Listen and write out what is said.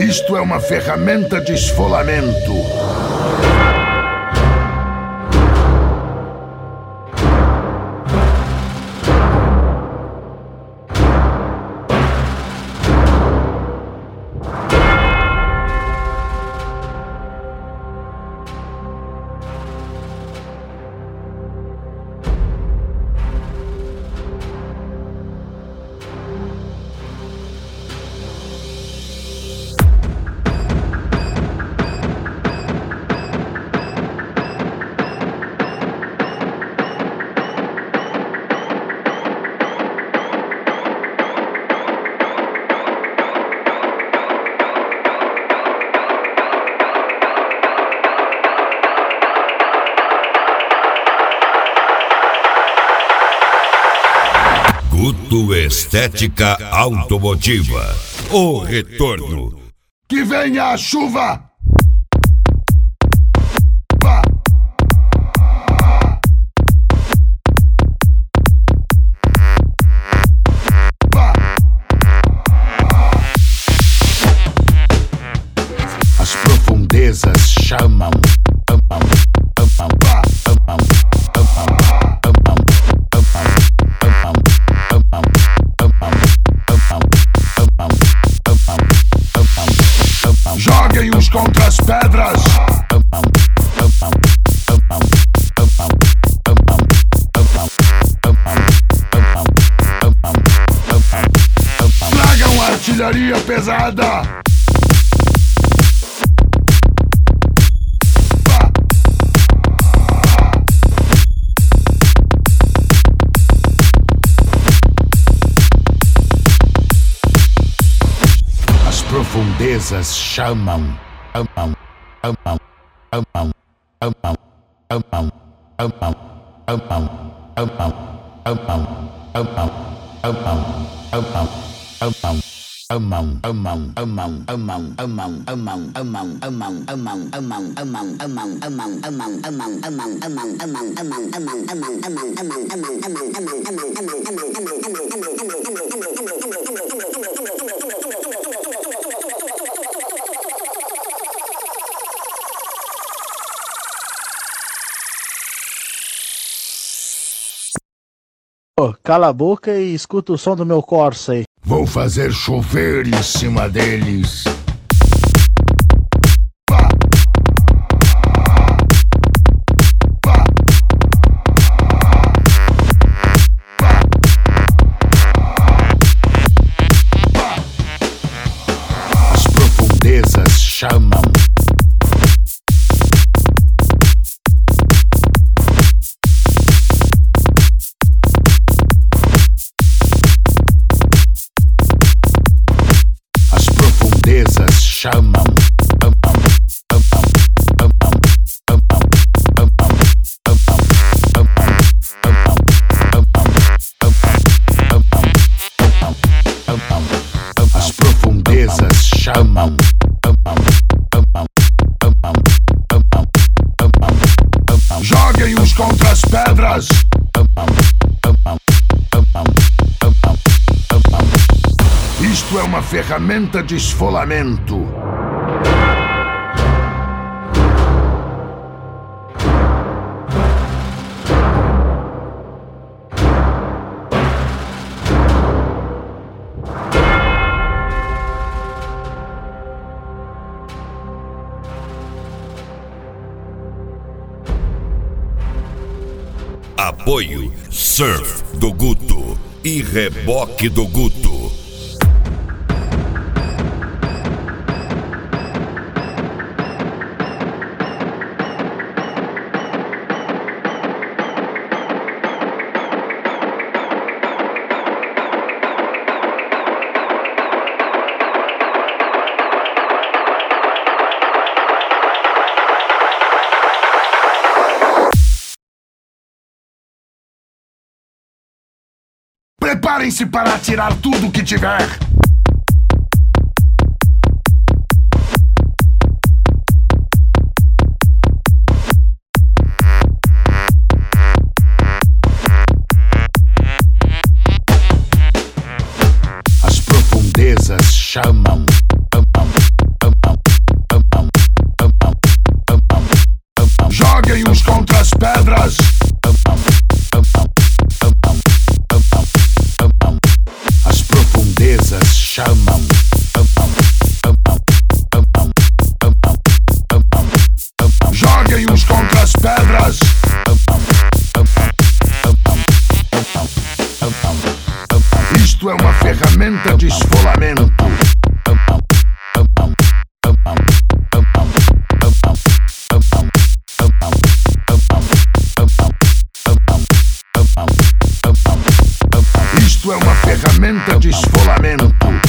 Isto é uma ferramenta de esfolamento. Guto Estética Automotiva. O retorno. Que venha a chuva! As profundezas chamam. Joguem uns contra as pedras. Tragam artilharia pesada. As profundezas chamam. Cala a boca e escuta o som do meu Corsa aí. Vou fazer chover em cima deles. As profundezas chamam. Chamam. As profundezas chamam. Joguem uns contra as pedras. Isto é uma ferramenta de esfolamento. Apoio Surf do Guto e Reboque do Guto. Preparem-se para atirar tudo que tiver. As profundezas chamam. ferramenta de esfolamento. Isto é uma ferramenta de esfolamento.